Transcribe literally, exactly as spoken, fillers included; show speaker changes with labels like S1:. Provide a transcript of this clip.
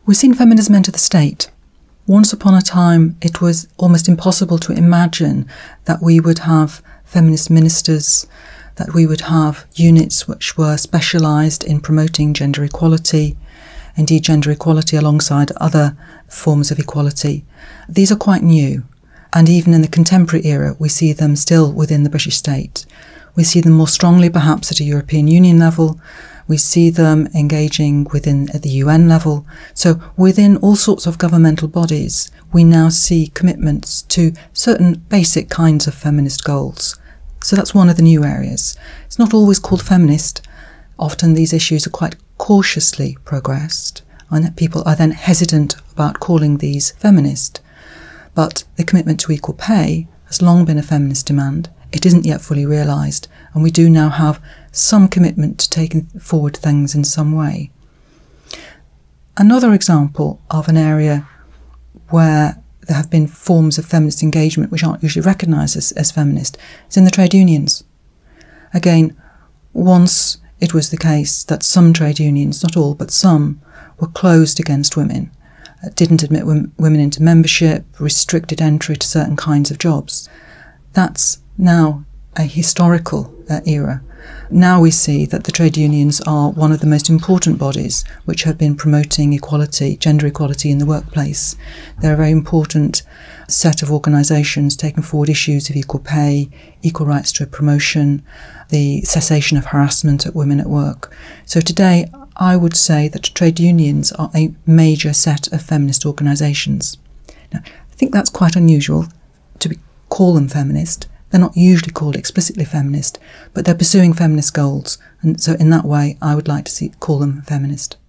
S1: We've seen feminism enter the state. Once upon a time, it was almost impossible to imagine that we would have feminist ministers, that we would have units which were specialised in promoting gender equality, indeed gender equality alongside other forms of equality. These are quite new, and even in the contemporary era we see them still within the British state. We see them more strongly perhaps at a European Union level. We see them engaging within at the U N level. So within all sorts of governmental bodies, we now see commitments to certain basic kinds of feminist goals. So that's one of the new areas. It's not always called feminist. Often these issues are quite cautiously progressed, and people are then hesitant about calling these feminist. But the commitment to equal pay has long been a feminist demand. It isn't yet fully realised, and we do now have some commitment to taking forward things in some way. Another example of an area where there have been forms of feminist engagement which aren't usually recognised as, as feminist is in the trade unions. Again, once it was the case that some trade unions, not all, but some, were closed against women, didn't admit women into membership, restricted entry to certain kinds of jobs. That's now a historical uh, era. Now we see that the trade unions are one of the most important bodies which have been promoting equality, gender equality in the workplace. They're a very important set of organisations taking forward issues of equal pay, equal rights to a promotion, the cessation of harassment at women at work. So today I would say that trade unions are a major set of feminist organisations. Now, I think that's quite unusual to be, call them feminist. They're not usually called explicitly feminist, but they're pursuing feminist goals, and so in that way I would like to see, call them feminist.